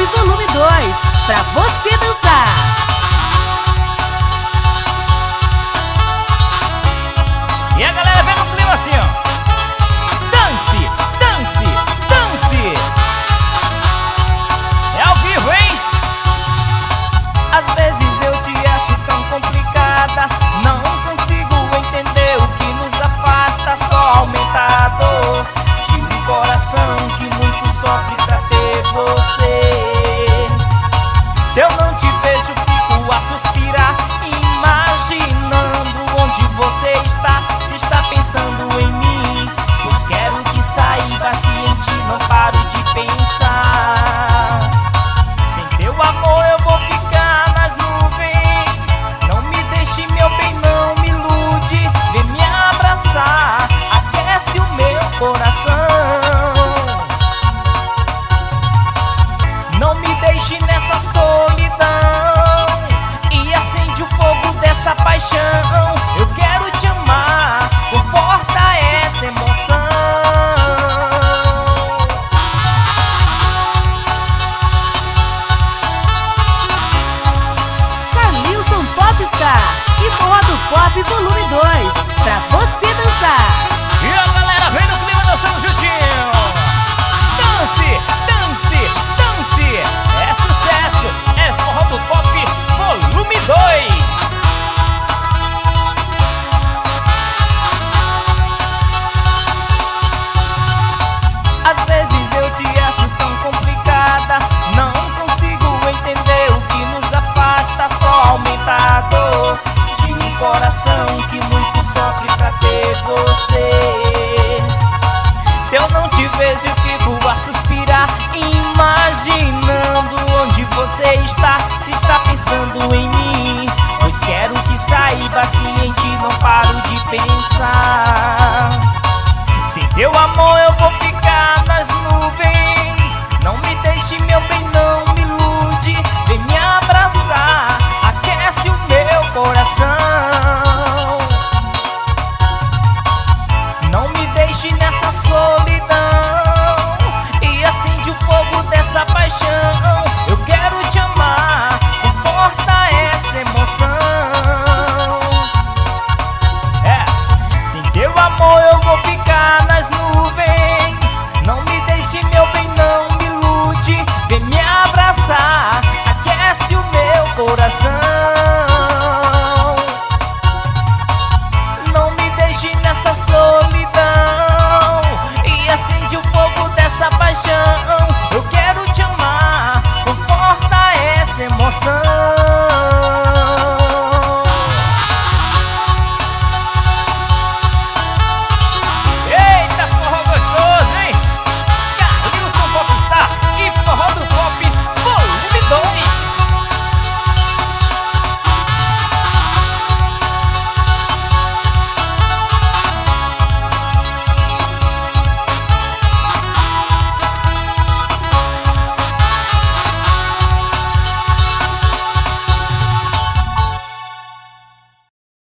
Volume 2, pra você dançar. E a galera vem no clima assim, ó. Dance, dance, dance. É ao vivo, hein? Às vezes eu te acho tão complicada, não consigo entender o que nos afasta, só aumenta a dor de um coração que muito sofre pra ter você. Se eu não te vejo, fico a suspirar, imaginando onde você está, se está pensando em mim, pois quero que saibas que em ti não paro de pensar. Sem teu amor eu vou ficar nas nuvens, não me deixe, meu bem, não me ilude, vem me abraçar, aquece o meu coração. Não me deixe nessa solidão e acende o fogo dessa paixão. Eu quero te amar, conforta essa emoção. Carlilson Popstar e Modo Pop Volume 2, pra você dançar. E a galera vem no clima dançando juntinho. Dance, dance, dance. É sucesso, é Forró do Pop Volume 2. Às vezes eu te acho tão complicada, não consigo entender o que nos afasta, só aumenta a dor de um coração que muito sofre pra ter você. Se eu não te vejo, fico a suspirar, imaginando onde você está, se está pensando em mim, pois quero que saibas que em ti não paro de pensar. Sem teu amor eu vou ficar nas nuvens, não me deixe, meu bem, não me ilude, vem me abraçar, aquece o meu coração. Não me deixe nessa solidão e acende o fogo dessa paixão. Eu quero te amar, conforta essa emoção. Sem teu amor eu vou ficar nas nuvens, não me deixe, meu bem, não me ilude, vem me abraçar, aquece o meu coração.